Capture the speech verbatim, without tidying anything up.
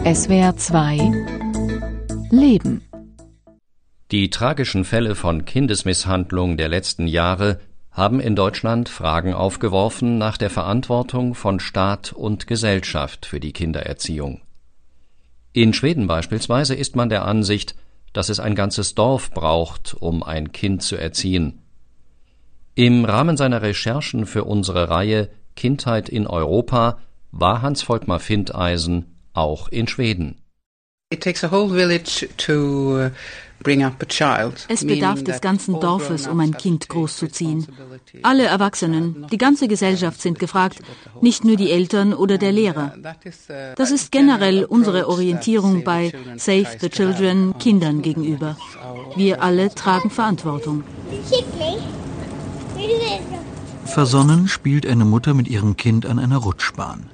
S W R zwei Leben. Die tragischen Fälle von Kindesmisshandlung der letzten Jahre haben in Deutschland Fragen aufgeworfen nach der Verantwortung von Staat und Gesellschaft für die Kindererziehung. In Schweden beispielsweise ist man der Ansicht, dass es ein ganzes Dorf braucht, um ein Kind zu erziehen. Im Rahmen seiner Recherchen für unsere Reihe Kindheit in Europa war Hans-Volkmar Findeisen auch in Schweden. Es bedarf des ganzen Dorfes, um ein Kind großzuziehen. Alle Erwachsenen, die ganze Gesellschaft sind gefragt, nicht nur die Eltern oder der Lehrer. Das ist generell unsere Orientierung bei Save the Children Kindern gegenüber. Wir alle tragen Verantwortung. Versonnen spielt eine Mutter mit ihrem Kind an einer Rutschbahn.